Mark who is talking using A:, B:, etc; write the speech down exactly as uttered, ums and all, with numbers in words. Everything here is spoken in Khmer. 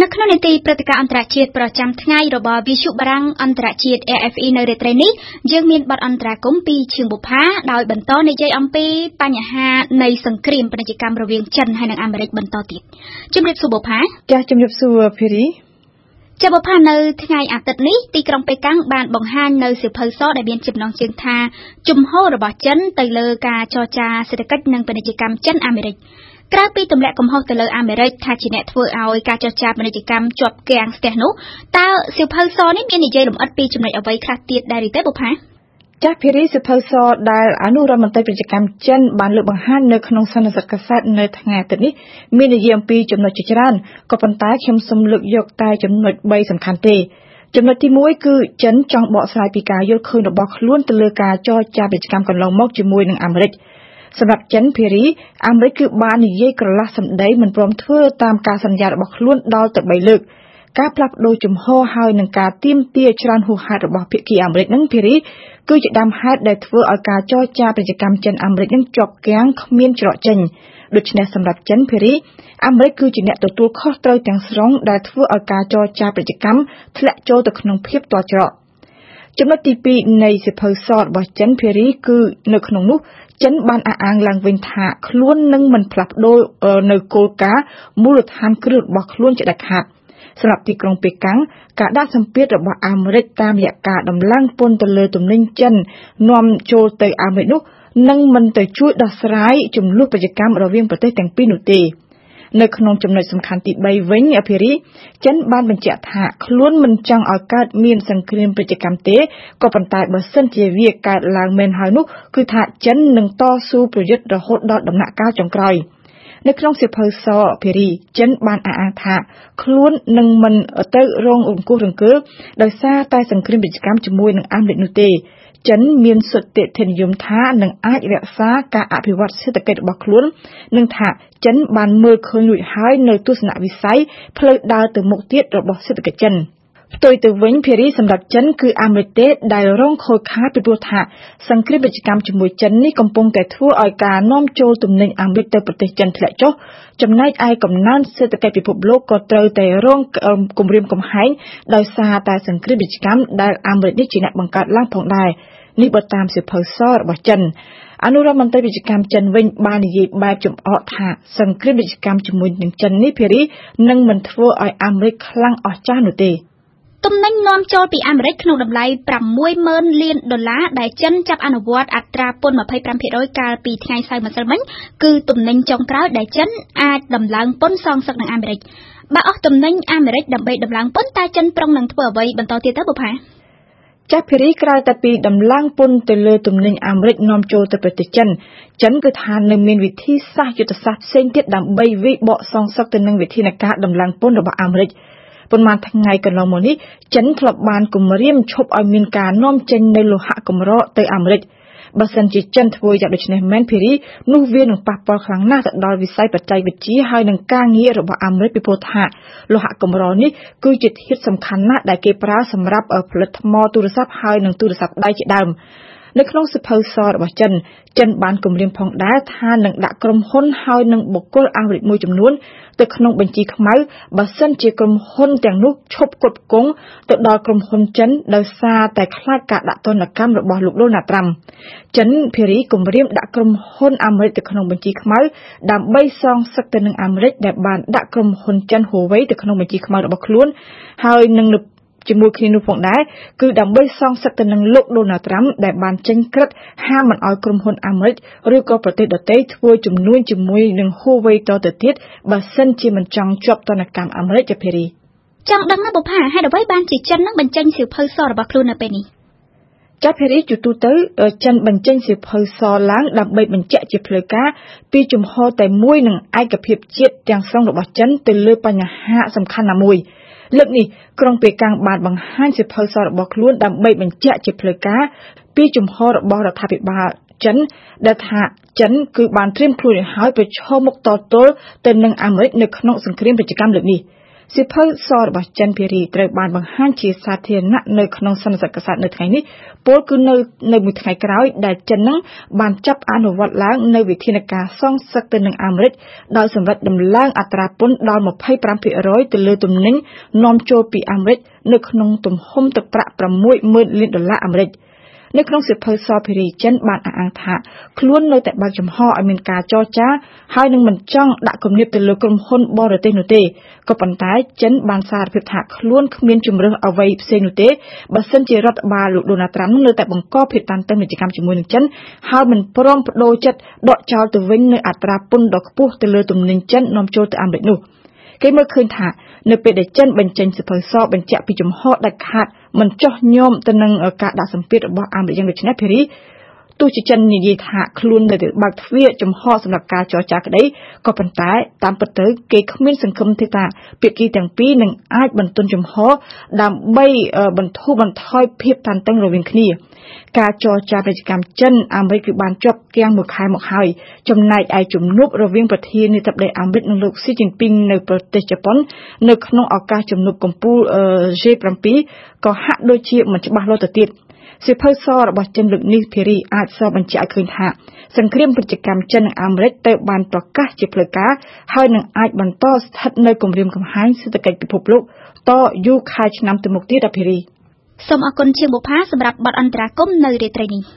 A: នៅក្នុងនីតិព្រឹត្តិការណ៍អន្តរជាតិប្រចាំថ្ងៃរបស់វិទ្យុបារាំងអន្តរជាតិ A F E នៅរាត្រីនេះយើងមានបទអន្តរាគមន៍ពីឈៀងបុប្ផាដោយបន្តនិយាយអំពីបញ្ហានៃសង្គ្រាមពាណិជ្ជកម្មរវាងចិនហើយនិងអាមេរិកបន្តទៀតជំរាបសួរបុប្ផា
B: ចាជំរាបសួរភីរី
A: ចាបុប្ផានៅថ្ងៃអាទិត្យនេះទីក្រុងប៉េកាំងបានបង្ហាញនៅសៀវភៅសដែលមានចំណងជើងថាជំហររបស់ចិនទៅលើការចរចាសេដ្ឋកិច្ចនិងពាណិជ្ជកម្មចិនអាមេរិកក្រៅពីទម្លាក់កំហុសទៅលើអាមេរិកថាជាអ្នកធ្វើឲ្យការចរចាពាណិជ្ជកម្មជាប់គាំងស្ទះនោះតើសៀវភៅសនេះមាននិយាយលម្អិតពីចំណុចអ្វីខ្លះទៀតដែរឬទេបុប្ផា
B: ចាភីរីសៀវភៅសដែលអនុរដ្ឋមន្ត្រីពាណិជ្ជកម្មចិនបានលើកបង្ហាញនៅក្នុងសន្និសីទកាសែតនៅថ្ងៃអាទិត្យនេះមាននិយាយអំពីចំណុចជាច្រើនក៏ប៉ុន្តែខ្ញុំសូមលើកយកតែចំណុចបីសំខាន់ទេចំណុចទីមួយគឺចិនចង់បកស្រាយពីការយល់ឃើញរបស់ខ្លួនទៅលើការចរចាពាណិជ្ជកម្មកន្លងមកជាមួយនឹងអាមេរិកសម្រាប់ចិនភីរីអាមេរិកគឺបាននិយាយក្រឡាស់សម្ដីមិនព្រមធ្វើតាមការសន្យារបស់ខ្លួនដល់ទៅបីលើកការផ្លាស់ប្ដូរជំហរហើយនឹងការទាមទារច្រើនហួសហេតុរបស់ភាគីអាមេរិកនឹងភីរីគឺជាដើមហេតុដែលធ្វើឲ្យការចរចាពាណិជ្ជកម្មចិនអាមេរិកនឹងជាប់គាំងគ្មានច្រកចេញដូច្នេះសម្រាប់ចិនភីរីអាមេរិកគឺជាអ្នកទទួលខុសត្រូវទាំងស្រុងដែលធ្វើឲ្យការចរចាពាណិជ្ជកម្មធ្លាក់ចូលទៅក្នុងភាពទាល់ច្រកចំណុចទីពីរនៃសៀវភៅសរបស់ចិនភីរីគឺនៅក្នុងនោះចិនបានអះអាងឡើងវិញថាខ្លួននឹងមិនផ្លាស់ប្ដូរនៅគោលការណ៍មូលដ្ឋានគ្រឹះរបស់ខ្លួនជាដាច់ខាតសម្រាប់ទីក្រុងប៉េកាំងការដាក់សម្ពាធរបស់អាមេរិកតាមរយៈការដំឡើងពន្ធទៅលើទំនិញចិននាំចូលទៅអាមេរិកនោះនឹងមិនទៅជួយដោះស្រាយចំនួនពាណិជ្ជកម្មរវាងប្រទេសទាំងពីរនោះទេនៅក្នុងចំណុចសំខាន់ទីបីវិញអភិរីចិនបានបញ្ជាក់ថាខ្លួនមិនចង់ឲ្យកើតមានសង្គ្រាមពាណិជ្ជកម្មទេក៏ប៉ុន្តែបើសិនជាវាកើតឡើងមែនហើយនោះគឺថាចិននឹងតស៊ូប្រយុទ្ធរហូតដល់ដំណាក់កាលចុងក្រោយនៅក្នុងសៀវភៅសអភិរីចិនបានអះអាងថាខ្លួននឹងមិនទៅរងរង្គោះរង្គើដោយសារតែសង្គ្រាមពាណិជ្ជកម្មជាមួយនឹងអាមេរិកនោះទេចិនមានសុទ្ធិធិនិយមថានឹងអាចរក្សាការអភិវឌ្ឍសេដ្ឋកិច្ចរបស់ខ្លួននិងថាចិនបានមើលឃើញរួចហើយនៅទស្សនវិស័យផ្លូវដើរទៅមុខទៀតរបស់សេដ្ឋកិច្ចចិនផ្ទុយទៅវិញភារីសម្រាប់ចិនគឺអាមេរិកទេដែលរងខូចខាតពីព្រោះថាសង្គ្រាមពាណិជ្ជកម្មជាមួយចិននេះកំពុងតែធ្វើឲ្យការនាំចូលទំនិញអាមេរិកទៅប្រទេសចិនធ្លាក់ចុះចំណែកឯកំណើនសេដ្ឋកិច្ចពិភពលោកក៏ត្រូវតែរងគំរាមកំហែងដោយសារតែសង្គ្រាមពាណិជ្ជកម្មដែលអាមេរិកនេះជាអ្នកបង្កើតឡើងផងដែរនេះបើតាមសៀវភៅសរបស់ចិនអនុរដ្ឋមន្ត្រីពាណិជ្ជកម្មចិនវិញបាននិយាយបែបចំអកថាសង្គ្រាមពាណិជ្ជកម្មជាមួយនឹងចិននេះភារីនឹងមិនធ្វើឲ្យអាមេរិកខ្លាំងអស្ចារ្យនោះទេ
A: ទំនិញនាំចូលពីអាមេរិកក្នុងតម្លៃ ប្រាំមួយម៉ឺន លានដុល្លារដែលចិនចាប់អនុវត្តអត្រាពន្ធ ยี่สิบห้าเปอร์เซ็นต์ កាលពីថ្ងៃសៅរ៍ម្សិលមិញគឺទំនិញចុងក្រោយដែលចិនអាចដំឡើងពន្ធសងសឹកនឹងអាមេរិកបើអស់ទំនិញអាមេរិកដើម្បីដំឡើងពន្ធតើចិនប្រុងនឹងធ្វើអ្វីបន្តទៀតទៅបុប្ផា
B: ចាស់ភារីក្រៅតែពីដំឡើងពន្ធទៅលើទំនិញអាមេរិកនាំចូលទៅប្រទេសចិនចិនគឺថានៅមានវិធីសាស្ត្រយុទ្ធសាស្ត្រផ្សេងទៀតដើម្បីវិបកសងសឹកទៅនឹងវិធានការដំឡើងពន្ធរបស់អាមេរិកប៉ុន្មានថ្ងៃកន្លងមកនេះចិនធ្លាប់បានគម្រាមឈប់ឲ្យមានការនាំចេញនៅលោហៈកម្រទៅអាមេរិកបើសិនជាចិនធ្វើយ៉ាងដូចនេះមែនភារីនោះវានឹងប៉ះពាល់ខ្លាំងណាស់ទៅដល់វិស័យបច្ចេកវិទ្យាហើយនឹងការងាររបស់អាមេរិកពីព្រោះថាលោហៈកម្រនេះគឺជាធាតុសំខាន់ណាស់ដែលគេប្រើសម្រាប់ផលិតថ្មទូរស័ព្ទហើយនឹងទូរស័ព្ទដៃជាដើមនៅក្នុងសៀវភៅសរបស់ចិនចិនបានគម្រាមផងដែរថានឹងដាក់ក្រុមហ៊ុនហើយនឹងបុគ្គលអាមេរិកមួយចំនួនទៅក្នុងបញ្ជីខ្មៅបើសិនជាក្រុមហ៊ុនទាំងនោះឈប់គ្រប់គ្រងទៅដល់ក្រុមហ៊ុនចិនដោយសារតែខ្លាចការដាក់ទណ្ឌកម្មរបស់លោកដូណាល់ត្រាំចិនភារីគម្រាមដាក់ក្រុមហ៊ុនអាមេរិកទៅក្នុងបញ្ជីខ្មៅដើម្បីសងសឹកទៅនឹងអាមេរិកដែលបានដាក់ក្រុមហ៊ុនចិន Huawei ទៅក្នុងបញ្ជីខ្មៅរបស់ខ្លួនហើយនឹងជាមួយគ្នានោះផងដែរគឺដើម្បីសងសឹកទៅនឹងលោកដូណាល់ត្រាំដែលបានចេញក្រឹត្យហាមមិនឲ្យក្រុមហ៊ុនអាមេរិកឬក៏ប្រទេសដទៃធ្វើជំនួញជាមួយនឹង Huawei តទៅទៀតបើសិនជាមិនចង់ជាប់ទណ្ឌកម្មអាមេរិកភារី
A: ចង់ដឹងណាបុប្ផាហេតុអ្វីបានជាចិននឹងបញ្ចេញសៀវភៅសរបស់ខ្លួននៅពេលនេះ
B: ចាប់ភារីជាទូទៅចិនបញ្ចេញសៀវភៅសឡើងដើម្បីបញ្ជាក់ជាផ្លូវការពីជំហរតែមួយនឹងឯកភាពជាតិទាំងស្រុងរបស់ចិនទៅលើបញ្ហាសំខាន់ណាមួយលើកនេះក្រុងប៉េកាំងបានបង្ហាញសៀវភៅសរបស់ខ្លួនដើម្បីបញ្ជាក់ជាផ្លូវការពីជំហររបស់រដ្ឋាភិបាលចិនដែលថាចិនគឺបានត្រៀមខ្លួនឲ្យប្រឈមមុខតទល់ទៅនឹងអាមេរិកនៅក្នុងសង្គ្រាមពាណិជ្ជកម្មលើកនេះសិភៅសរបស់ចិនភារីត្រូវបានបង្ហាញជាសាធារណៈនៅក្នុងសន្និសីទកษัត្រិយនៅថ្ងៃនេះពលគឺនៅនៅមួយថ្ងៃក្រោយដែលចិននឹងបានចាប់អនុវត្តឡើងនៅវិធានការសងសឹកទៅនឹងអាមេរិកដោយសម្រេចដំឡើងអត្រាពន្ធដល់ ยี่สิบห้าเปอร์เซ็นต์ ទៅលើទំនិញនាំចូលពីអាមេរិកនៅក្នុងទំហំទឹកប្រាក់ หกหมื่น លានដុល្លារអាមេរិកនៅក្នុងសិភៅសភារីចិនបានអះអាងថាខ្លួននៅតែបើកចំហឲ្យមានការចរចាហើយនឹងមិនចង់ដាក់គំនាបទៅលើក្រុមហ៊ុនបរទេសនោះទេក៏ប៉ុន្តែចិនបានសារភាពថាខ្លួនគ្មានជំរើសអ្វីផ្សេងនោះទេបើសិនជារដ្ឋបាលលោកដូណាល់ត្រាំនៅតែបង្កភាពតានតឹងពាណិជ្ជកម្មជាមួយនឹងចិនហើយមិនព្រមបដូរចិត្តដកចោលទៅវិញនៅអត្រាពន្ធដ៏ខ្ពស់ទៅលើទំនិញចិននាំចូលទៅអាមេរិកនោះគេមើលឃើញថានៅពេលដែលចិនបញ្ចេញសិភៅសបញ្ជាក់ពីចំហដាច់ខាតមិនចោះញោមទៅនឹងការដាក់សម្ពាធរបស់អាមេរិកយ៉ាងដូចនេះភារីទោះជាចិននិយាយថាខ្លួននៅតែបើកទ្វារចំហសម្រាប់ការចរចាក្តីក៏ប៉ុន្តែតាមពិតទៅគេគ្មានសង្ឃឹមទេថាភាគីទាំងពីរនឹងអាចបន្ទន់ចំហដើម្បីបន្ធូរបន្ថយភាពតានតឹងរវាងគ្នាការចរចាពាណិជ្ជកម្មចិនអាមេរិកគឺបានជាប់គាំងមួយខែមកហើយចំណែកឯជំនួបរវាងប្រធានាធិបតីអាមេរិកនិងលោកស៊ីជីនពីងនៅប្រទេសជប៉ុននៅក្នុងឱកាសជំនួបកំពូល G เจ็ด ក៏ហាក់ដូចជាមិនច្បាស់លាស់ទៅទៀតសិភៅសរបស់ចិនលើកនេះភារីអាចសបញ្ជាក់ឲ្យឃើញថាសង្គ្រាមពាណិជ្ជកម្មចិននិងអាមេរិកទៅបានប្រកាសជាផ្លូវការហើយនឹងអាចបន្តស្ថិតនៅគម្រាមកំហែងសេដ្ឋកិច្ចពិភពលោកតយូរខែឆ្នាំទៅមុខទៀតភារី
A: សូមអរគុណជាងបុប្ផាសម្រាប់បទអន្តរាគមន៍នៅរាត្រីនេះ